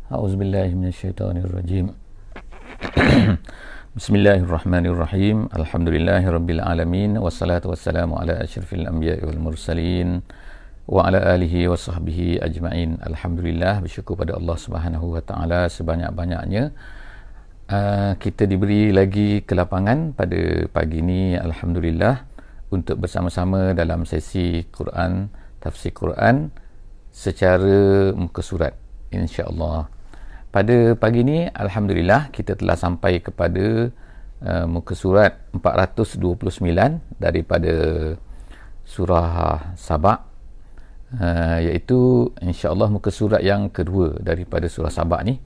A'udzubillahi minasyaitonirrajim. Bismillahirrahmanirrahim. Alhamdulillahirabbil alamin wassalatu wassalamu ala asyrafil anbiya'i wal mursalin wa ala alihi wa sahbihi ajma'in. Alhamdulillah, bersyukur pada Allah Subhanahu wa taala sebanyak-banyaknya. Kita diberi lagi kelapangan pada pagi ini, alhamdulillah, untuk bersama-sama dalam sesi Quran, tafsir Quran secara muka surat, insya-Allah. Pada pagi ini, alhamdulillah, kita telah sampai kepada muka surat 429 daripada surah Saba, iaitu insya-Allah muka surat yang kedua daripada surah Saba ni.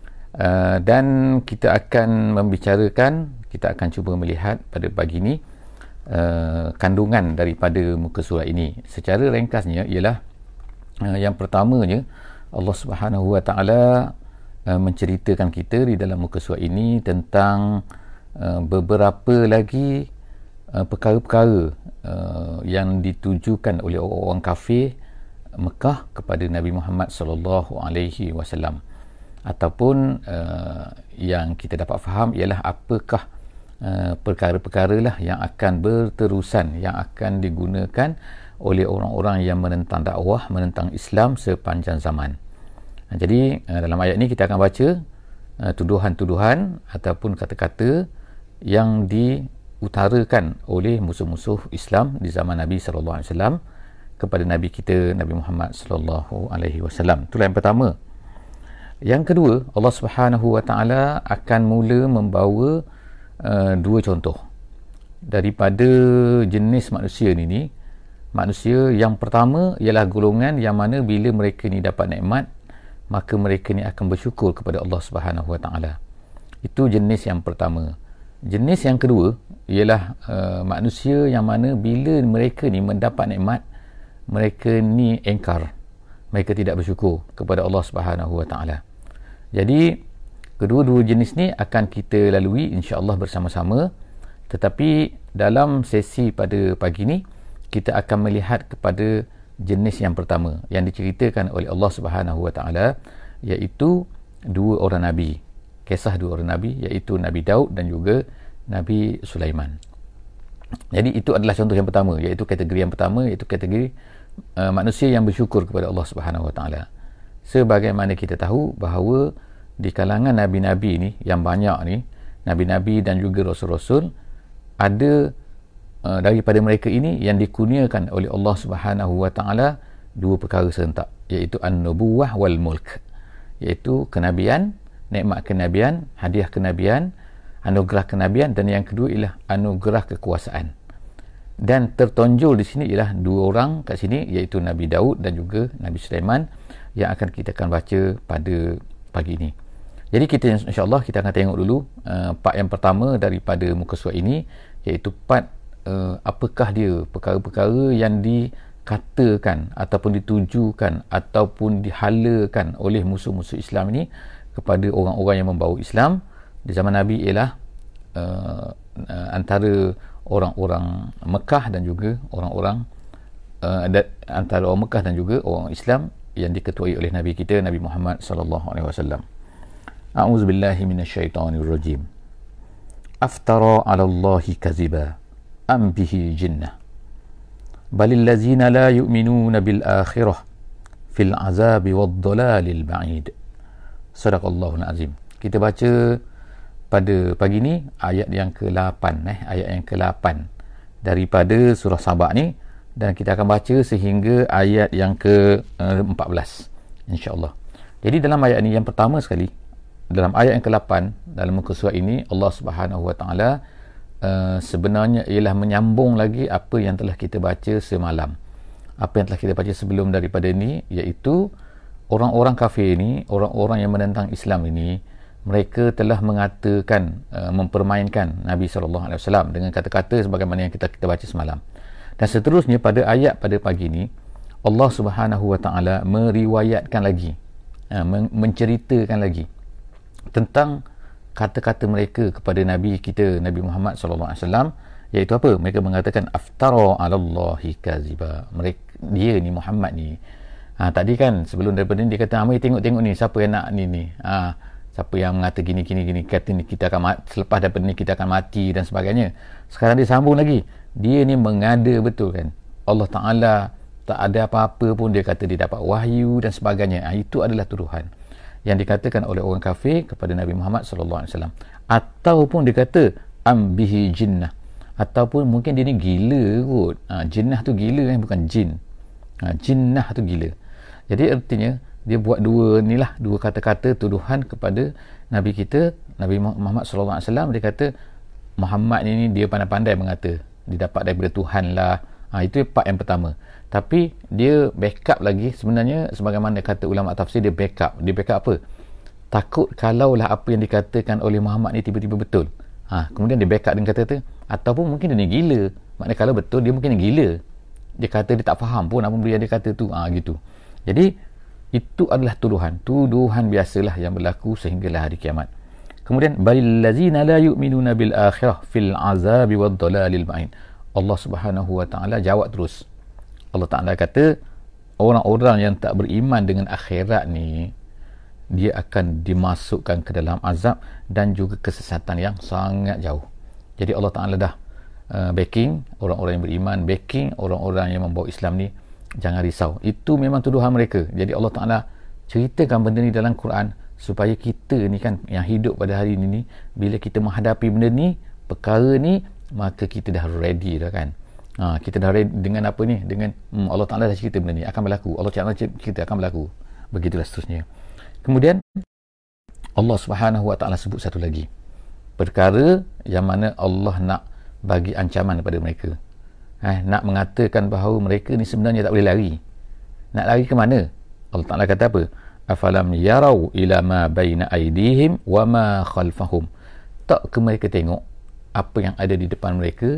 Dan kita akan membicarakan, kita akan cuba melihat pada pagi ini kandungan daripada muka surat ini. Secara ringkasnya ialah yang pertamanya, Allah Subhanahu wa taala menceritakan kita di dalam muka surat ini tentang beberapa lagi perkara-perkara yang ditujukan oleh orang-orang kafir Mekah kepada Nabi Muhammad sallallahu alaihi wasallam, ataupun yang kita dapat faham ialah apakah perkara-perkara lah yang akan berterusan, yang akan digunakan oleh orang-orang yang menentang dakwah, menentang Islam sepanjang zaman. Jadi dalam ayat ini kita akan baca tuduhan-tuduhan ataupun kata-kata yang diutarakan oleh musuh-musuh Islam di zaman Nabi sallallahu alaihi wasallam kepada Nabi kita Nabi Muhammad sallallahu alaihi wasallam. Itulah yang pertama. Yang kedua, Allah Subhanahu wa taala akan mula membawa dua contoh daripada jenis manusia ni. Manusia yang pertama ialah golongan yang mana bila mereka ni dapat nikmat, maka mereka ni akan bersyukur kepada Allah Subhanahu wa taala. Itu jenis yang pertama. Jenis yang kedua ialah manusia yang mana bila mereka ni mendapat nikmat, mereka ni engkar, mereka tidak bersyukur kepada Allah Subhanahu wa taala. Jadi kedua-dua jenis ni akan kita lalui insya-Allah bersama-sama. Tetapi dalam sesi pada pagi ni kita akan melihat kepada jenis yang pertama yang diceritakan oleh Allah Subhanahu wa taala, iaitu dua orang nabi. Kisah dua orang nabi, iaitu Nabi Daud dan juga Nabi Sulaiman. Jadi itu adalah contoh yang pertama, iaitu kategori yang pertama, iaitu kategori manusia yang bersyukur kepada Allah Subhanahu wa taala. Sebagaimana kita tahu bahawa di kalangan nabi-nabi ni yang banyak ni, nabi-nabi dan juga rasul-rasul, ada daripada mereka ini yang dikurniakan oleh Allah Subhanahu wa taala dua perkara serentak, iaitu an-nubuwah wal mulk, iaitu kenabian, nikmat kenabian, hadiah kenabian, anugerah kenabian, dan yang kedua ialah anugerah kekuasaan. Dan tertonjol di sini ialah dua orang kat sini, iaitu Nabi Daud dan juga Nabi Sulaiman, yang akan kita akan baca pada pagi ini. Jadi kita insya-Allah kita akan tengok dulu part yang pertama daripada muka surat ini, iaitu part apakah dia perkara-perkara yang dikatakan ataupun ditujukan ataupun dihalakan oleh musuh-musuh Islam ini kepada orang-orang yang membawa Islam di zaman Nabi, ialah antara orang-orang Mekah dan juga orang-orang antara orang Mekah dan juga orang Islam yang diketuai oleh Nabi kita Nabi Muhammad sallallahu alaihi wasallam. A'udzubillahi minasyaitonirrajim. Aftara 'ala Allahi kaziba am bihi jinnah balil ladzina la yu'minuna bil akhirah fil azabi wad dalalil ba'id. Sadaqallahul azim. Kita baca pada pagi ni ayat yang ke-8 ayat yang ke-8 daripada surah Saba ni, dan kita akan baca sehingga ayat yang ke-14 insya-Allah. Jadi dalam ayat ni yang pertama sekali, dalam ayat yang ke-8 dalam muka surat ini, Allah Subhanahu wa taala sebenarnya ialah menyambung lagi apa yang telah kita baca semalam, apa yang telah kita baca sebelum daripada ini, iaitu orang-orang kafir ini, orang-orang yang menentang Islam ini, mereka telah mengatakan, mempermainkan Nabi SAW dengan kata-kata sebagaimana yang kita baca semalam. Dan seterusnya pada ayat pada pagi ini, Allah Subhanahu wa taala meriwayatkan lagi, menceritakan lagi tentang kata-kata mereka kepada Nabi kita Nabi Muhammad sallallahu alaihi wasallam, iaitu apa? Mereka mengatakan aftara 'ala Allahi kaziba. Dia ni Muhammad ni Tadi kan sebelum daripada ni dia kata, mari tengok ni siapa yang nak ni. Siapa yang mengata gini kata ni kita akan selepas daripada ni kita akan mati dan sebagainya. Sekarang dia sambung lagi, dia ni mengada betul kan. Allah Ta'ala tak ada apa-apa pun, dia kata dia dapat wahyu dan sebagainya. Itu adalah tuduhan yang dikatakan oleh orang kafir kepada Nabi Muhammad SAW. Ataupun dia kata ambihi jinnah, ataupun mungkin dia ni gila kot. Jinnah tu gila kan, bukan jin. Jinnah tu gila. Jadi artinya dia buat dua kata-kata tuduhan kepada Nabi kita, Nabi Muhammad SAW. Dia kata Muhammad ni dia pandai-pandai mengata dia dapat daripada Tuhan lah. Itu part yang pertama. Tapi dia backup lagi, sebenarnya sebagaimana kata ulama tafsir, dia backup apa? Takut kalaulah apa yang dikatakan oleh Muhammad ni tiba-tiba betul, kemudian dia backup dengan kata tu, ataupun mungkin dia ni gila. Maknanya kalau betul, dia mungkin gila, dia kata dia tak faham pun apa yang dia kata tu, gitu. Jadi itu adalah tuduhan biasalah yang berlaku sehinggalah hari kiamat. Kemudian balil ladzina la yu'minuna bil akhirah fil azabi wad dalalil ma'in. Allah Subhanahu wa taala jawab terus. Allah Ta'ala kata orang-orang yang tak beriman dengan akhirat ni, dia akan dimasukkan ke dalam azab dan juga kesesatan yang sangat jauh. Jadi Allah Ta'ala dah backing orang-orang yang beriman, backing orang-orang yang membawa Islam ni. Jangan risau, itu memang tuduhan mereka. Jadi Allah Ta'ala ceritakan benda ni dalam Quran supaya kita ni kan yang hidup pada hari ni, bila kita menghadapi benda ni, perkara ni, maka kita dah ready dah kan. Kita dah ready dengan apa ni, dengan Allah Ta'ala dah cerita benda ni akan berlaku, Allah Ta'ala cerita akan berlaku, begitulah seterusnya. Kemudian Allah Subhanahu wa Ta'ala sebut satu lagi perkara yang mana Allah nak bagi ancaman kepada mereka, nak mengatakan bahawa mereka ni sebenarnya tak boleh lari. Nak lari ke mana? Allah Ta'ala kata apa? Afalam yarau ila ma baina aydihim wa ma khalfahum. Tak ke mereka tengok apa yang ada di depan mereka,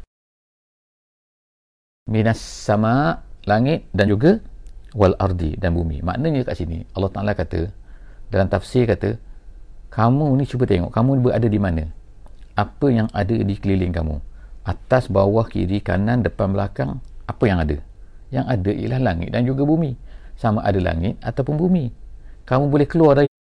minas sama, langit, dan juga wal ardi, dan bumi. Maknanya kat sini Allah Ta'ala kata dalam tafsir, kata kamu ni cuba tengok kamu berada di mana, apa yang ada di keliling kamu, atas, bawah, kiri, kanan, depan, belakang. Apa yang ada? Yang ada ialah langit dan juga bumi. Sama ada langit ataupun bumi. Kamu boleh keluar dari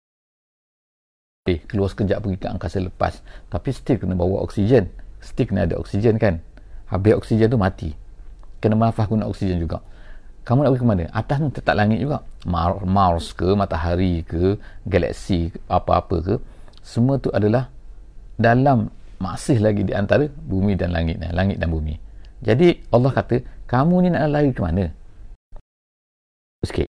keluar sekejap pergi ke angkasa lepas, tapi still kena bawa oksigen, still kena ada oksigen kan. Habis oksigen tu mati, kena nafas guna oksigen juga. Kamu nak pergi ke mana? Atas ni tetap langit juga, Mars ke, matahari ke, galaksi apa-apa ke, semua tu adalah dalam, masih lagi di antara bumi dan langit dan bumi. Jadi Allah kata kamu ni nak lari ke mana? Sikit,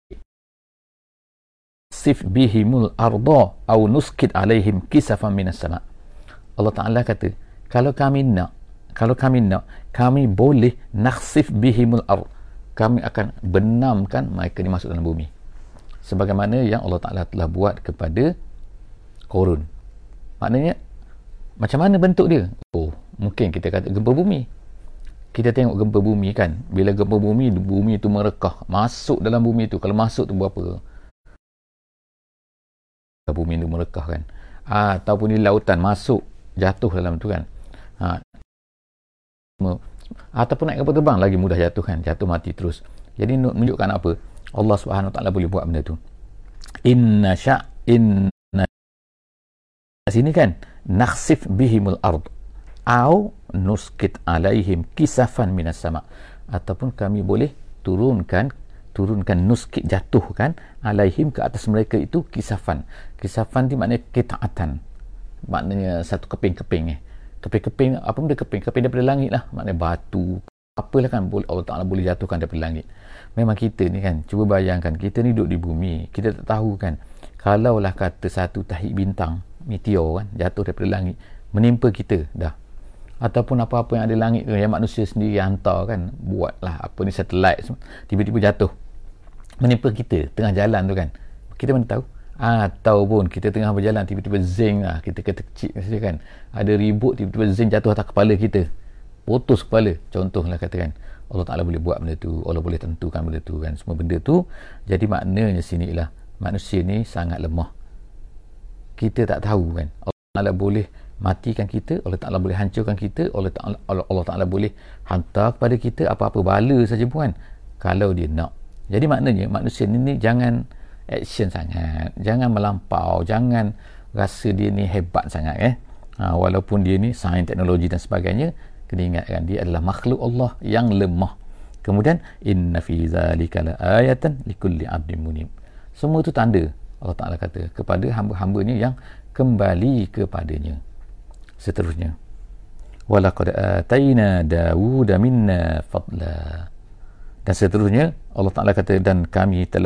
sif bihimul arda au nuskit alaihim kisafan minas sama. Allah Ta'ala kata kalau kami nak, kami boleh nakhsif bihimul ard, kami akan benamkan mereka ni masuk dalam bumi, sebagaimana yang Allah Ta'ala telah buat kepada Korun. Maknanya macam mana bentuk dia? Mungkin kita kata gempa bumi. Kita tengok gempa bumi kan, bila gempa bumi itu merekah masuk dalam bumi tu. Kalau masuk tu berapa, bumi tu merekah kan. Ataupun di lautan masuk, jatuh dalam tu kan. Ataupun naik kapal terbang, lagi mudah jatuh kan, jatuh mati terus. Jadi menunjukkan apa? Allah Subhanahu Wa Ta'ala boleh buat benda tu. Inna sini kan, nakhsif bihimul ard au nuskit alaihim kisafan minas sama, ataupun kami boleh turunkan nuskit, jatuhkan alaihim, ke atas mereka itu kisafan. Kisafan ni maknanya qita'atan, maknanya satu keping-keping. Keping-keping, apa benda keping? Keping daripada langit lah, maknanya batu apalah kan, Allah Ta'ala boleh jatuhkan daripada langit. Memang kita ni kan, cuba bayangkan, kita ni duduk di bumi, kita tak tahu kan, kalaulah kata satu tahik bintang, meteor kan, jatuh daripada langit menimpa kita dah, ataupun apa-apa yang ada langit tu, yang manusia sendiri hantar kan, buatlah apa ni, satelit, tiba-tiba jatuh menimpa kita tengah jalan tu kan, kita mana tahu? Ataupun kita tengah berjalan, tiba-tiba zing lah, kita kata kecil saja kan, ada ribut, tiba-tiba zing jatuh atas kepala kita, putus kepala, contohlah katakan. Allah Ta'ala boleh buat benda tu, Allah boleh tentukan benda tu kan, semua benda tu. Jadi maknanya sini ialah manusia ni sangat lemah, kita tak tahu kan. Allah Ta'ala boleh matikan kita, Allah Ta'ala boleh hancurkan kita, Allah Ta'ala boleh hantar kepada kita apa-apa bala saja pun kan, kalau dia nak. Jadi maknanya manusia ni jangan action sangat, jangan melampau, jangan rasa dia ni hebat sangat walaupun dia ni sains, teknologi dan sebagainya. Kena ingatkan dia adalah makhluk Allah yang lemah. Kemudian inna fi zalika la ayatan likulli 'abdin munib. Semua itu tanda Allah Taala kata kepada hamba-hambanya yang kembali kepadanya. Seterusnya, walaqad ataina Dawuda minna fadla. Dan seterusnya Allah Taala kata, dan kami telah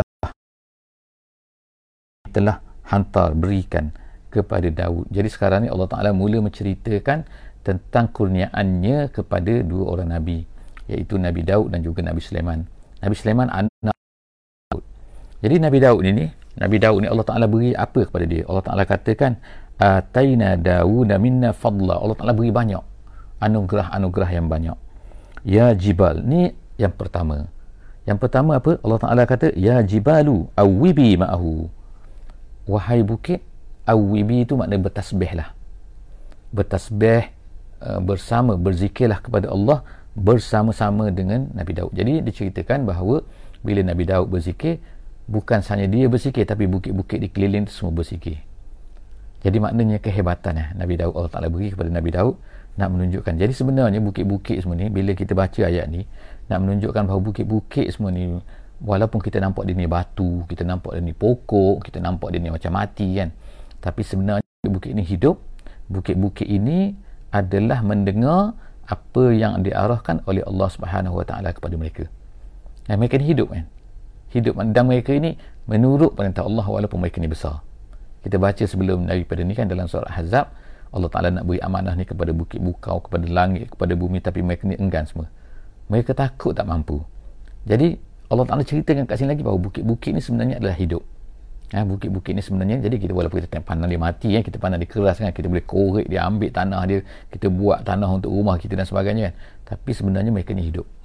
hantar, berikan kepada Daud. Jadi sekarang ni Allah Taala mula menceritakan tentang kurniaannya kepada dua orang nabi, iaitu Nabi Daud dan juga Nabi Sulaiman. Nabi Sulaiman anak Daud. Jadi Nabi Daud ni Allah Taala beri apa kepada dia? Allah Taala katakan ataina Dawuda minna fadla. Allah Taala beri banyak anugerah yang banyak. Ya jibal, ni yang pertama. Yang pertama apa? Allah Taala kata ya jibalu awwibi ma'ahu. Wahai bukit, awwibi itu makna bertasbihlah. Bertasbih bersama, berzikirlah kepada Allah bersama-sama dengan Nabi Daud. Jadi diceritakan bahawa bila Nabi Daud berzikir, bukan sahaja dia berzikir, tapi bukit-bukit di keliling itu semua berzikir. Jadi maknanya kehebatan Nabi Daud, Allah Ta'ala beri kepada Nabi Daud nak menunjukkan. Jadi sebenarnya bukit-bukit semua ni, bila kita baca ayat ni, nak menunjukkan bahawa bukit-bukit semua ni, walaupun kita nampak dia ni batu, kita nampak dia ni pokok, kita nampak dia ni macam mati kan, tapi sebenarnya bukit ini hidup. Bukit-bukit ini adalah mendengar apa yang diarahkan oleh Allah Subhanahu Wa Taala kepada mereka. Dan mereka ni hidup kan. Hidup, dan mereka ini menurut perintah Allah walaupun mereka ni besar. Kita baca sebelum daripada ni kan, dalam surah Ahzab, Allah Ta'ala nak beri amanah ni kepada bukit bukau, kepada langit, kepada bumi, tapi mereka ni enggan semua. Mereka takut, tak mampu. Jadi Allah Ta'ala ceritakan kat sini lagi bahawa bukit-bukit ni sebenarnya adalah hidup. Bukit-bukit ni sebenarnya, jadi kita walaupun kita pandang dia mati, kita pandang dia keras kan, kita boleh korek dia, ambil tanah dia, kita buat tanah untuk rumah kita dan sebagainya kan, tapi sebenarnya mereka ni hidup.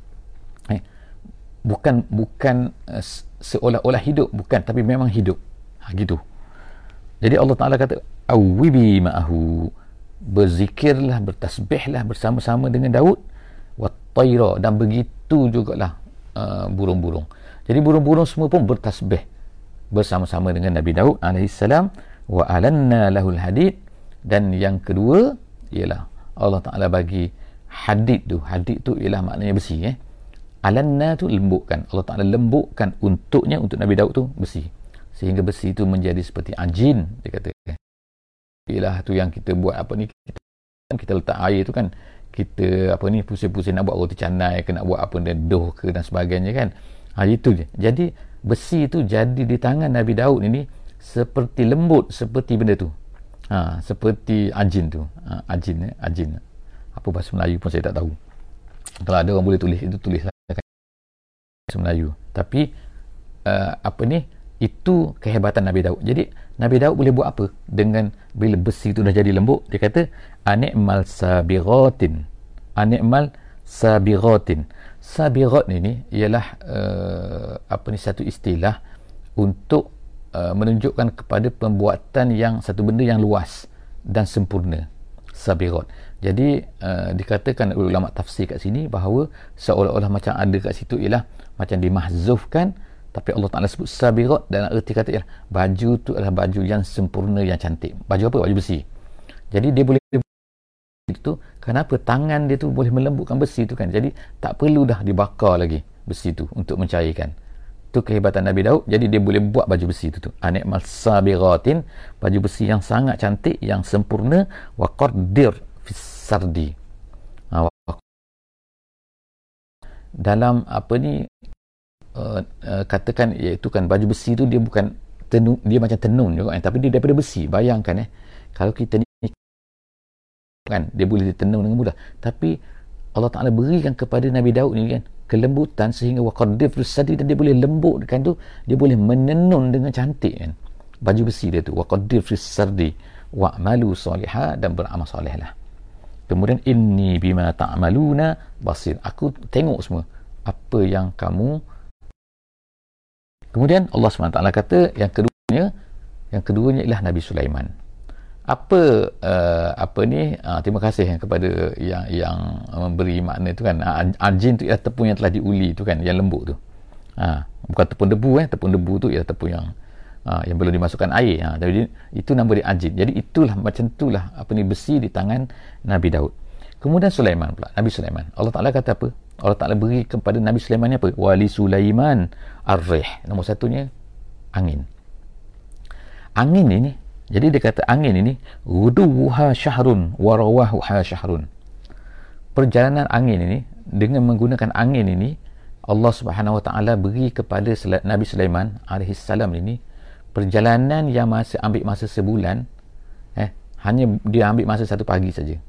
Bukan seolah-olah hidup, bukan, tapi memang hidup. Gitu. Jadi Allah Ta'ala kata awwibi ma'ahu, berzikirlah, bertasbihlah bersama-sama dengan Daud, wattaira, dan begitu jugalah burung-burung. Jadi burung-burung semua pun bertasbih bersama-sama dengan Nabi Daud alaihissalam. Wa alanna lahul hadid, dan yang kedua ialah Allah Ta'ala bagi hadid tu. Hadid tu ialah maknanya besi. Alanna tu lembutkan. Allah Ta'ala lembutkan untuknya, untuk Nabi Daud tu besi, sehingga besi itu menjadi seperti ajin. Dia kata ialah tu yang kita buat apa ni, kita letak air tu kan, kita apa ni, pusing-pusing nak buat roti canai ke, nak buat apa ni, dough ke dan sebagainya kan. Itu je. Jadi besi tu jadi di tangan Nabi Daud ini seperti lembut, seperti benda tu. Seperti ajin tu. Ajin. Apa bahasa Melayu pun saya tak tahu. Kalau ada orang boleh tulis, itu tulislah bahasa Melayu. Tapi apa ni, itu kehebatan Nabi Daud. Jadi Nabi Daud boleh buat apa dengan bila besi itu dah jadi lembut? Dia kata ani'mal sabiratin. Ani'mal sabiratin. Sabirat ni ialah satu istilah untuk menunjukkan kepada pembuatan yang satu benda yang luas dan sempurna. Sabirat. Jadi dikatakan oleh ulama tafsir kat sini bahawa seolah-olah macam ada kat situ ialah macam dimahzufkan, tapi Allah Ta'ala sebut sabirat dalam erti kata ialah baju tu adalah baju yang sempurna, yang cantik. Baju apa? Baju besi. Jadi dia boleh itu, kenapa tangan dia tu boleh melembutkan besi tu kan, jadi tak perlu dah dibakar lagi besi tu untuk mencairkan. Tu kehebatan Nabi Daud. Jadi dia boleh buat baju besi tu anikmal sabiratin, baju besi yang sangat cantik, yang sempurna. Wa qaddir fis sardi, dalam apa ni, katakan iaitu kan baju besi tu dia bukan tenun, dia macam tenun juga kan, tapi dia daripada besi. Bayangkan kalau kita ni kan, dia boleh ditenun dengan mudah, tapi Allah Ta'ala berikan kepada Nabi Daud ni kan kelembutan, sehingga waqaddif rusadi, dan dia boleh lembutkan tu, dia boleh menenun dengan cantik kan baju besi dia tu. Waqaddif rusadi wa'malu salihah, dan beramal soleh lah. Kemudian inni bima ta'maluna basir, aku tengok semua apa yang kamu. Kemudian Allah SWT kata yang keduanya ialah Nabi Sulaiman. Terima kasih kepada yang memberi makna tu kan. Ajin tu ialah tepung yang telah diuli tu kan, yang lembut tu. Bukan tepung debu. Tepung debu tu ialah tepung yang belum dimasukkan air. Jadi itu nama dia ajin. Jadi itulah macam itulah besi di tangan Nabi Daud. Kemudian Sulaiman pula, Nabi Sulaiman. Allah Ta'ala kata apa? Allah Ta'ala beri kepada Nabi Sulaiman ni apa? Wali Sulaiman ar-rih. Nombor satunya angin. Angin ini, jadi dia kata angin ini ghuduha syahrun wa rawahuha syahrun. Perjalanan angin ini, dengan menggunakan angin ini, Allah Subhanahu Wa Ta'ala beri kepada Nabi Sulaiman alaihi salam ini perjalanan yang ambil masa sebulan, hanya dia ambil masa 1 pagi saja.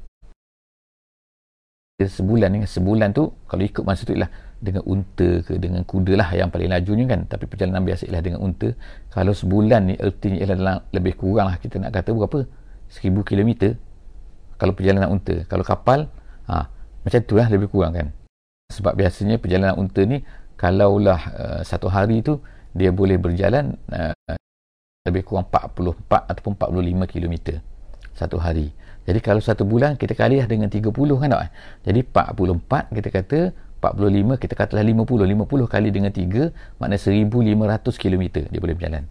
Sebulan tu kalau ikut masa tu ialah dengan unta ke dengan kuda lah yang paling lajunya kan, tapi perjalanan biasa ialah dengan unta. Kalau sebulan ni artinya ialah lebih kurang lah, kita nak kata berapa, 1000 km kalau perjalanan unta. Kalau kapal macam tu lah, lebih kurang kan, sebab biasanya perjalanan unta ni kalaulah 1 hari tu dia boleh berjalan lebih kurang 44 ataupun 45 km 1 hari. Jadi kalau 1 bulan kita kalilah dengan 30 kan tak? Jadi 44 kita kata, 45 kita katalah 50 kali dengan 3 maknanya 1500 km dia boleh berjalan.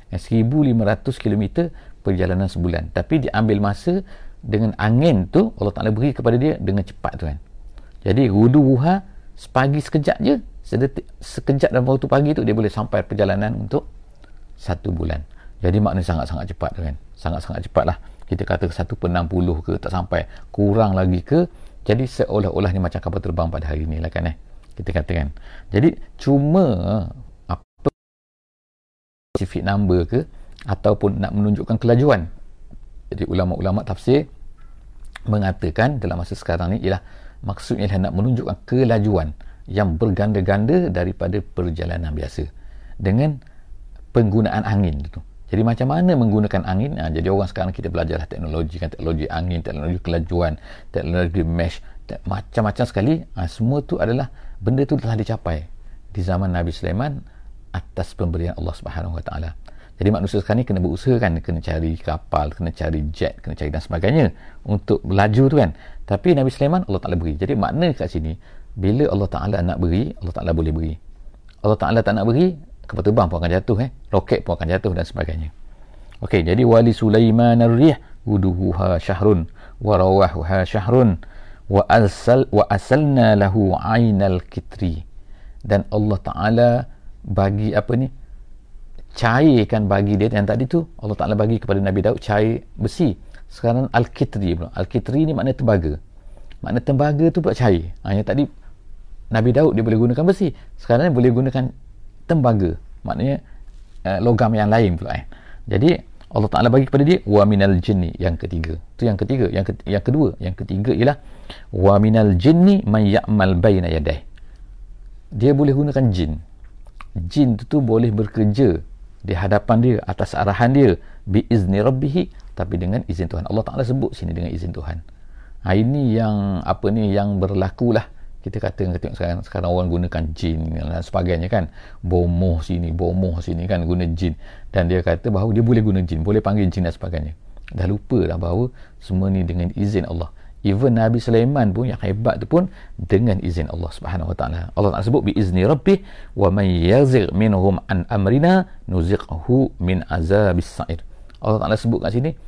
1500 km perjalanan sebulan. Tapi dia ambil masa dengan angin tu Allah Ta'ala beri kepada dia dengan cepat tu kan. Jadi ghuduha, sepagi sekejap je, sekejap dalam waktu pagi tu dia boleh sampai perjalanan untuk 1 bulan. Jadi maknanya sangat-sangat cepat tu kan. Sangat-sangat cepat lah. Kita kata 1/60 ke, tak sampai, kurang lagi ke. Jadi seolah-olah ni macam kapal terbang pada hari ni lah kan kita katakan. Jadi cuma apa specific number ke ataupun nak menunjukkan kelajuan. Jadi ulama-ulama tafsir mengatakan dalam masa sekarang ni ialah maksudnya ialah nak menunjukkan kelajuan yang berganda-ganda daripada perjalanan biasa dengan penggunaan angin itu. Jadi macam mana menggunakan angin? Jadi orang sekarang kita belajarlah teknologi kan, teknologi angin, teknologi kelajuan, teknologi mesh, macam-macam sekali. Semua tu adalah benda tu telah dicapai di zaman Nabi Sulaiman atas pemberian Allah Subhanahu Wa Taala. Jadi manusia sekarang ni kena berusaha kan, kena cari kapal, kena cari jet, kena cari dan sebagainya untuk melaju tu kan. Tapi Nabi Sulaiman Allah Taala beri. Jadi makna kat sini bila Allah Taala nak beri, Allah Taala boleh beri. Allah Taala tak nak beri, kapal terbang pun akan jatuh, roket pun akan jatuh dan sebagainya. Okey, jadi wali Sulaiman ar-rih guduha syahrun wa rawahuha syahrun wa asalna lahu ainal kitri. Dan Allah Taala bagi cairkan bagi dia yang tadi tu Allah Taala bagi kepada Nabi Daud cair besi. Sekarang al-kitri pula. Al-kitri ni makna tembaga. Makna tembaga tu pula cair. Yang tadi Nabi Daud dia boleh gunakan besi, sekarang ni boleh gunakan tembaga, maknanya logam yang lain pula. Jadi Allah Ta'ala bagi kepada dia wa minal jinni, yang ketiga. Tu yang ketiga. Yang kedua, yang ketiga ialah wa minal jinni man ya'mal baina yaday. Dia boleh gunakan jin. Jin tu boleh bekerja di hadapan dia, atas arahan dia, bi izni rabbih, tapi dengan izin Tuhan. Allah Ta'ala sebut sini dengan izin Tuhan. Ini yang yang berlaku lah. Kita kata tengok sekarang orang gunakan jin dan sebagainya kan, bomoh sini kan, guna jin, dan dia kata bahawa dia boleh guna jin, boleh panggil jin dan sebagainya. Dah lupa dah bahawa semua ni dengan izin Allah. Even Nabi Sulaiman pun yang hebat tu pun dengan izin Allah Subhanahu Wa Taala. Allah Taala sebut bi izni rabbih wa may yazigh minhum an amrina nuziqhu min azabis sa'ir. Allah Taala sebut kat sini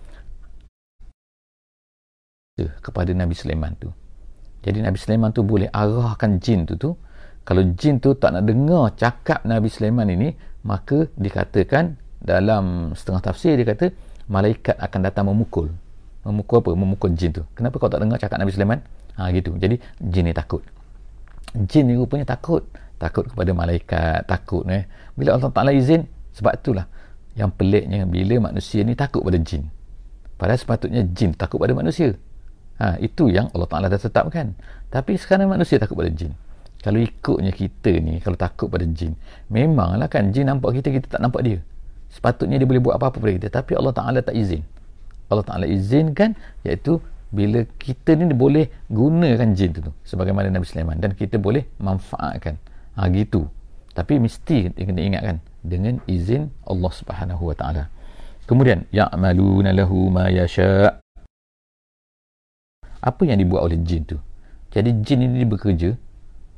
kepada Nabi Sulaiman tu. Jadi Nabi Sulaiman tu boleh arahkan jin tu. Kalau jin tu tak nak dengar cakap Nabi Sulaiman ini, maka dikatakan dalam setengah tafsir dia kata malaikat akan datang memukul. Memukul apa? Memukul jin tu. Kenapa kau tak dengar cakap Nabi Sulaiman? Gitu. Jadi jin ni takut. Jin ni rupanya takut kepada malaikat, takut bila Allah Taala izin. Sebab itulah yang peliknya bila manusia ni takut pada jin. Padahal sepatutnya jin takut pada manusia. Itu yang Allah Ta'ala dah tetapkan. Tapi sekarang manusia takut pada jin. Kalau ikutnya kita ni, kalau takut pada jin, memanglah kan jin nampak kita, kita tak nampak dia. Sepatutnya dia boleh buat apa-apa pada kita. Tapi Allah Ta'ala tak izin. Allah Ta'ala izinkan, iaitu bila kita ni boleh gunakan jin tu sebagaimana Nabi Sulaiman, dan kita boleh manfaatkan. Gitu. Tapi mesti kena ingatkan dengan izin Allah Subhanahu Wa Ta'ala. Kemudian ya'maluna lahu ma yasha'. Apa yang dibuat oleh jin tu? Jadi jin ini bekerja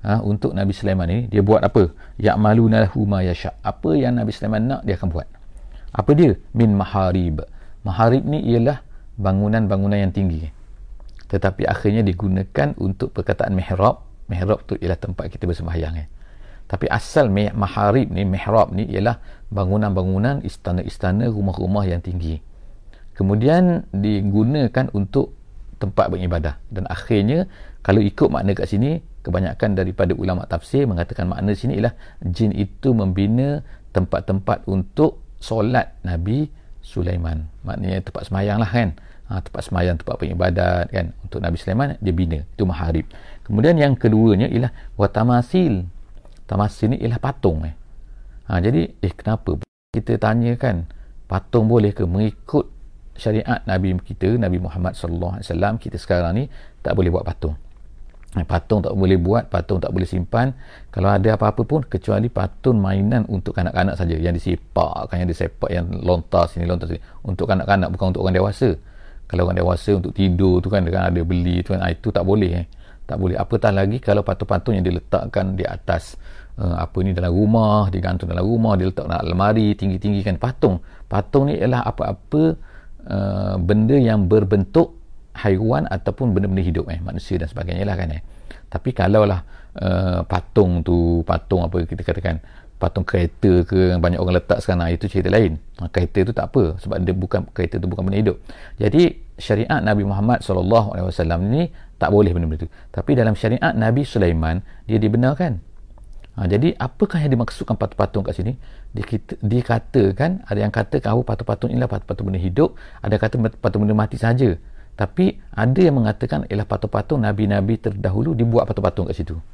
untuk Nabi Sulaiman ni, dia buat apa? Ya'maluna lahu ma yasha. Apa yang Nabi Sulaiman nak, dia akan buat. Apa dia? Min maharib. Maharib ni ialah bangunan-bangunan yang tinggi, tetapi akhirnya digunakan untuk perkataan mihrab. Mihrab tu ialah tempat kita bersembahyang. Tapi asal maharib ni, mihrab ni ialah bangunan-bangunan, istana-istana, rumah-rumah yang tinggi. Kemudian digunakan untuk tempat beribadah. Dan akhirnya kalau ikut makna kat sini, kebanyakan daripada ulama tafsir mengatakan makna sini ialah jin itu membina tempat-tempat untuk solat Nabi Sulaiman. Maknanya tempat semayang lah kan. Tempat semayang, tempat beribadat kan, untuk Nabi Sulaiman dia bina. Itu maharib. Kemudian yang keduanya ialah watamasil. Tamasil ni ialah patung. Jadi kenapa kita tanyakan patung boleh ke? Mengikut syariat Nabi kita, Nabi Muhammad sallallahu alaihi wasallam, kita sekarang ni tak boleh buat patung. Patung tak boleh buat, patung tak boleh simpan. Kalau ada apa-apa pun, kecuali patung mainan untuk kanak-kanak saja, yang disepakkan, yang disepak, yang lontar sini, lontar sini, untuk kanak-kanak, bukan untuk orang dewasa. Kalau orang dewasa untuk tidur tu kan, ada beli tu kan, itu tak boleh. Tak boleh. Apatah lagi kalau patung-patung yang diletakkan di atas dalam rumah, digantung dalam rumah, diletak dalam almari tinggi-tinggi kan. Patung ni ialah apa-apa benda yang berbentuk haiwan ataupun benda-benda hidup, manusia dan sebagainya lah kan. Tapi kalaulah patung apa kita katakan, patung kereta ke, banyak orang letak sekarang, itu cerita lain. Kereta tu tak apa, sebab kereta tu bukan benda hidup. Jadi syariat Nabi Muhammad SAW ni tak boleh benda-benda tu. Tapi dalam syariat Nabi Sulaiman, dia dibenarkan. Jadi apakah yang dimaksudkan patung-patung kat sini? Dikatakan, ada yang katakan patung-patung inilah patung-patung benda hidup, ada kata patung benda mati saja. Tapi ada yang mengatakan ialah patung-patung Nabi-Nabi terdahulu dibuat patung-patung kat situ.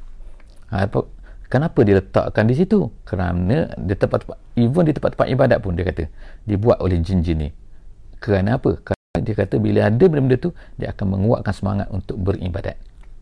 Kenapa dia letakkan di situ? Kerana even di tempat-tempat ibadat pun dia kata dibuat oleh jin-jin ni. Kerana apa? Kerana dia kata bila ada benda-benda tu, dia akan menguatkan semangat untuk beribadat.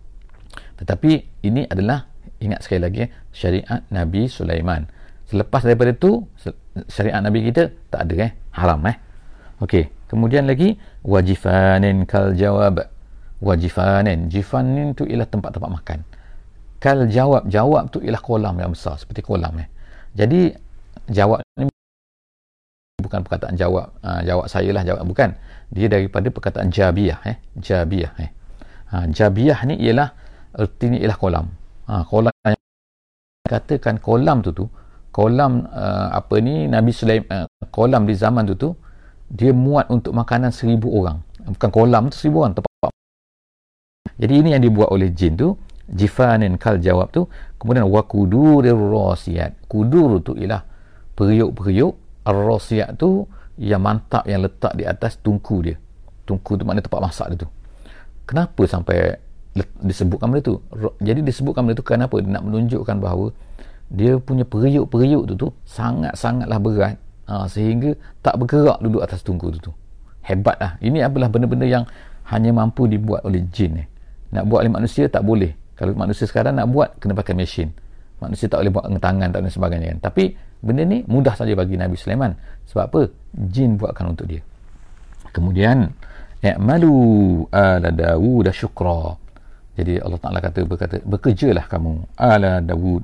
Tetapi ini adalah, ingat sekali lagi, syariat Nabi Sulaiman. Selepas daripada tu, syariat Nabi kita tak ada, haram. Okey, kemudian lagi wajifanin kal jawab. Wajifanin, jifanin tu ialah tempat-tempat makan. Kal jawab, jawab tu ialah kolam yang besar, seperti kolam. Jadi jawab ni bukan perkataan jawab, jawab saya lah, jawab bukan. Dia daripada perkataan jabiyah, jabiyah. Jabiyah ni ialah, artinya ialah kolam. Kolam yang katakan kolam tu kolam Nabi Sulaiman, kolam di zaman tu dia muat untuk makanan 1000 orang. Bukan kolam tu 1000 orang, tempat. Jadi ini yang dibuat oleh jin tu, jifanin kal jawab tu. Kemudian wakudurir rasiat. Kudur tu ialah periuk-periuk, ar-rasiat tu yang mantap, yang letak di atas tungku dia. Tungku tu maknanya tempat masak dia tu. Kenapa sampai disebutkan benda tu? Jadi disebutkan benda tu kenapa? Dia nak menunjukkan bahawa dia punya periuk-periuk tu sangat-sangatlah berat, sehingga tak bergerak duduk atas tungku tu. Hebat lah. Ini adalah benda-benda yang hanya mampu dibuat oleh jin. Nak buat oleh manusia tak boleh. Kalau manusia sekarang nak buat, kena pakai mesin. Manusia tak boleh buat dengan tangan, tak boleh sebagainya kan. Tapi benda ni mudah saja bagi Nabi Sulaiman. Sebab apa? Jin buatkan untuk dia. Kemudian i'malu ala Dawud syukra. Jadi Allah Ta'ala berkata, bekerjalah kamu ala Dawud,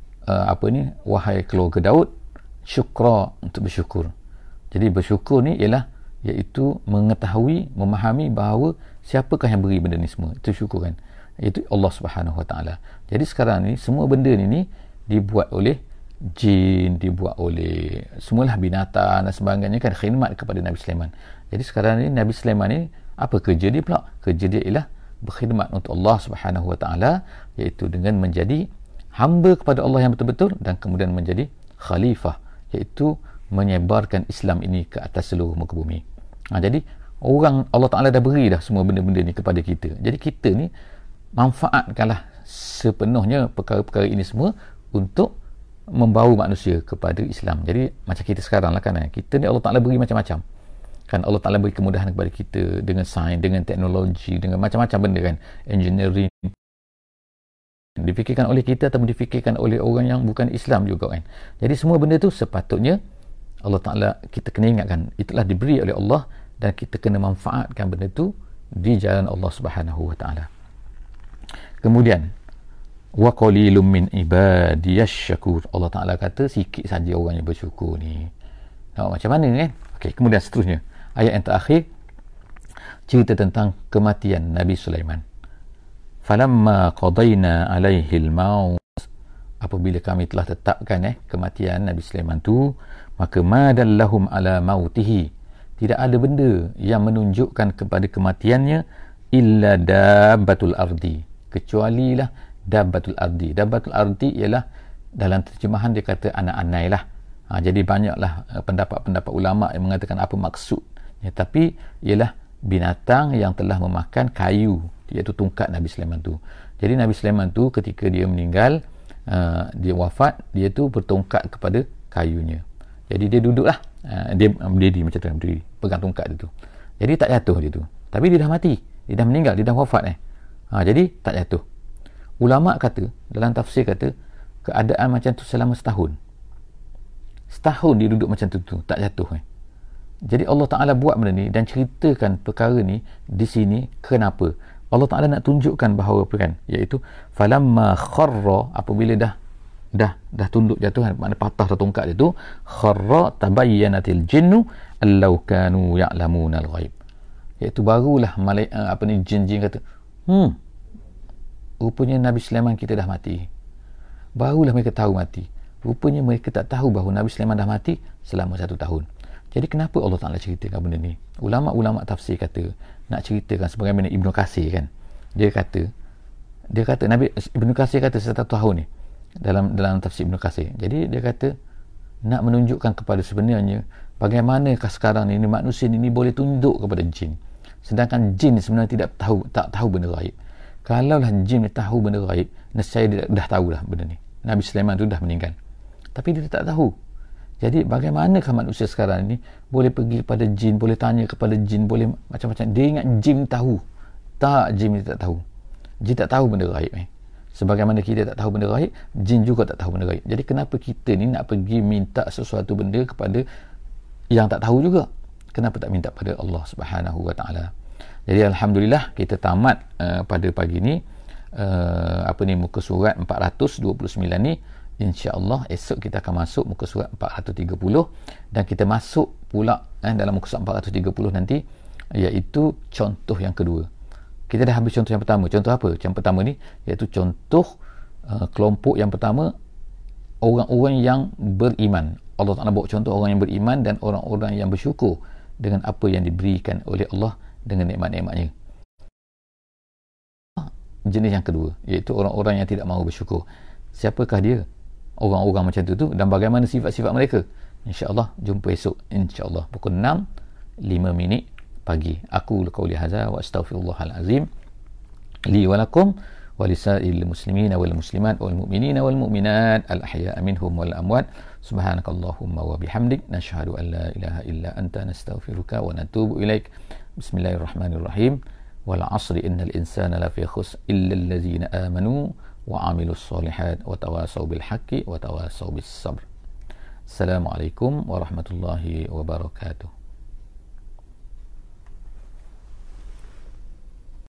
wahai keluarga Daud, syukra, untuk bersyukur. Jadi bersyukur ni ialah, iaitu mengetahui, memahami bahawa siapakah yang beri benda ni semua. Itu syukur kan. Itu Allah Subhanahu Wa Ta'ala. Jadi sekarang ni semua benda ni dibuat oleh jin, dibuat oleh semualah binatang dan sebagainya kan, khidmat kepada Nabi Sulaiman. Jadi sekarang ni Nabi Sulaiman ni apa kerja dia pula? Kerja dia ialah berkhidmat untuk Allah Subhanahu Wa Ta'ala, iaitu dengan menjadi hamba kepada Allah yang betul-betul, dan kemudian menjadi khalifah, iaitu menyebarkan Islam ini ke atas seluruh muka bumi. Jadi Allah Ta'ala dah beri dah semua benda-benda ni kepada kita. Jadi kita ni manfaatkanlah sepenuhnya perkara-perkara ini semua untuk membawa manusia kepada Islam. Jadi macam kita sekarang lah kan, kita ni Allah Ta'ala beri macam-macam kan. Allah Ta'ala beri kemudahan kepada kita dengan sains, dengan teknologi, dengan macam-macam benda kan, engineering, difikirkan oleh kita atau difikirkan oleh orang yang bukan Islam juga kan. Jadi semua benda tu sepatutnya Allah Ta'ala, kita kena ingatkan, itulah diberi oleh Allah, dan kita kena manfaatkan benda tu di jalan Allah Subhanahu Wa Ta'ala. Kemudian wa qalilum min ibadiyash syakur. Allah Ta'ala kata sikit saja orang yang bersyukur ni. Macam mana kan? Okey, kemudian seterusnya ayat yang terakhir cerita tentang kematian Nabi Sulaiman. Falamma qadayna alaihi al-maut, apabila kami telah tetapkan kematian Nabi Sulaiman tu, maka madallahum ala mautihi, tidak ada benda yang menunjukkan kepada kematiannya illa dabbatul ardi, kecuali lah dabbatul ardi. Dabbatul ardi ialah, dalam terjemahan dia kata anak anai lah. Jadi banyaklah pendapat-pendapat ulama yang mengatakan apa maksudnya, tapi ialah binatang yang telah memakan kayu, iaitu tungkat Nabi Sulaiman tu. Jadi Nabi Sulaiman tu ketika dia meninggal, dia wafat, dia tu bertongkat kepada kayunya. Jadi dia duduklah, dia berdiri macam tu, berdiri pegang tongkat dia tu. Jadi tak jatuh dia tu. Tapi dia dah mati, dia dah meninggal, dia dah wafat jadi tak jatuh. Ulama kata, dalam tafsir kata, keadaan macam tu selama setahun dia duduk macam tu tak jatuh. Jadi Allah Ta'ala buat benda ni dan ceritakan perkara ni di sini. Kenapa? Allah Ta'ala nak tunjukkan bahawa apa kan, iaitu falamma kharra, apabila dah tunduk jatuh, makna patah tongkat dia tu, kharra tabayyanatil jinnu allau kanu ya'lamuna al-ghaib, iaitu barulah jin-jin kata, rupanya Nabi Sulaiman kita dah mati. Barulah mereka tahu mati. Rupanya mereka tak tahu bahawa Nabi Sulaiman dah mati selama 1 tahun. Jadi kenapa Allah Ta'ala ceritakan benda ni? Ulama-ulama tafsir kata, nak ceritakan sebagaimana Ibnu Katsir kan, dia kata Nabi Ibnu Katsir kata 1 tahun ni dalam tafsir Ibnu Katsir. Jadi dia kata nak menunjukkan kepada sebenarnya bagaimanakah sekarang ni manusia ni boleh tunduk kepada jin, sedangkan jin sebenarnya tak tahu benda gaib. Kalaulah jin tahu benda gaib, nescaya dia dah tahulah benda ni. Nabi Sulaiman tu dah meninggal, tapi dia tak tahu. Jadi bagaimanakah manusia sekarang ni boleh pergi kepada jin, boleh tanya kepada jin, boleh macam-macam. Dia ingat jin tahu. Tak, jin dia tak tahu. Jin tak tahu benda gaib. Sebagaimana kita tak tahu benda gaib, jin juga tak tahu benda gaib. Jadi kenapa kita ni nak pergi minta sesuatu benda kepada yang tak tahu juga? Kenapa tak minta pada Allah Subhanahu Wa Taala? Jadi alhamdulillah kita tamat pada pagi ni muka surat 429 ni. InsyaAllah esok kita akan masuk muka surat 430, dan kita masuk pula dalam muka surat 430 nanti, iaitu contoh yang kedua. Kita dah habis contoh yang pertama. Contoh apa? Yang pertama ni iaitu contoh kelompok yang pertama, orang-orang yang beriman. Allah Ta'ala bawa contoh orang yang beriman dan orang-orang yang bersyukur dengan apa yang diberikan oleh Allah dengan nikmat-nikmatnya. Jenis yang kedua iaitu orang-orang yang tidak mahu bersyukur. Siapakah dia? Orang-orang macam tu dan bagaimana sifat-sifat mereka? InsyaAllah jumpa esok, InsyaAllah pukul 6:05 pagi. Aku qauli hadza wa astaghfirullahal azim li wa lakum wa lisa'il muslimina wal muslimat wal mu'minina wal mu'minat al ahya'a minhum wal amwat. Subhanakallahumma wa bihamdik, nashhadu an la ilaha illa anta, nastaghfiruka wa natubu ilaik. Bismillahirrahmanirrahim. Wal 'asri innal insana lafi khusr illa allazina amanu wa 'amilus solihat wa tawasaw bil haqqi wa tawasaw bis sabr. Assalamualaikum warahmatullahi wabarakatuh.